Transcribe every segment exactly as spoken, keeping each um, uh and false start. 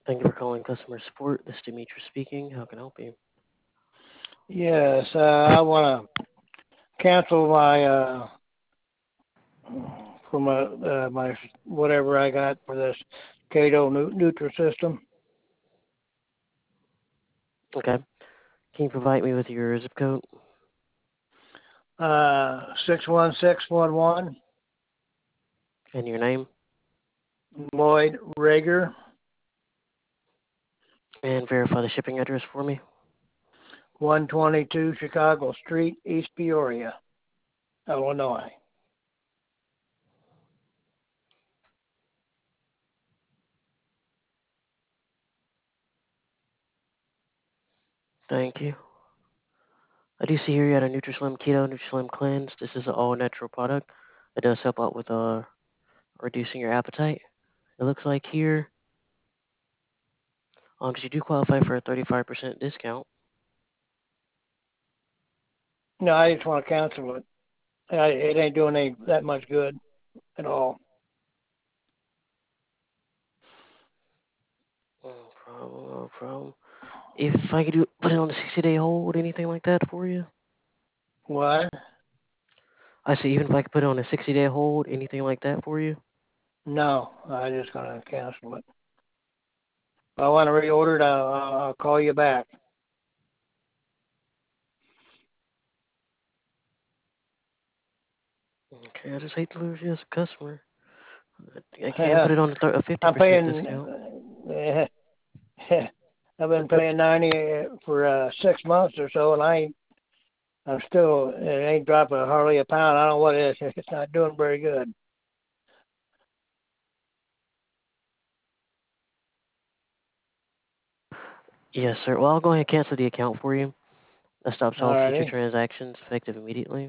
Thank you for calling customer support. This is Demetrius speaking. How can I help you? Yes, uh, I want to cancel my uh for my uh, my whatever I got for this Cato Nu- Nutrisystem. Okay. Can you provide me with your zip code Uh, six one six one one and your name Lloyd Rager, and verify the shipping address for me? one twenty two Chicago Street, East Peoria, Illinois. Thank you. I do see here you had a Nutrislim Keto Nutrislim Cleanse. This is an all-natural product. It does help out with uh reducing your appetite. It looks like here, um, you do qualify for a thirty-five percent discount. No, I just want to cancel it. I, it ain't doing any that much good at all. No problem. No problem. If I could do put it on a sixty-day hold, anything like that for you? What? I say even if I could put it on a sixty-day hold, anything like that for you? No, I just gonna cancel it. If I want to reorder it, I'll, I'll call you back. Okay, I just hate to lose you as a customer. I can put it on a, thir- a fifty I'm percent paying. discount. I've been paying ninety for uh, six months or so, and I ain't. I'm still. It ain't dropping hardly a pound. I don't know what it is. It's not doing very good. Yes, sir. Well, I'll go ahead and cancel the account for you. That stops all future Alrighty. transactions effective immediately.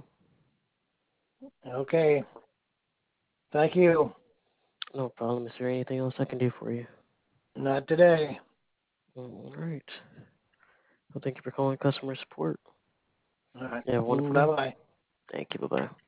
Okay. Thank you. No problem. Is there anything else I can do for you? Not today. All right. Well, thank you for calling customer support. All right. You have a wonderful Bye day. bye. Thank you. Bye bye.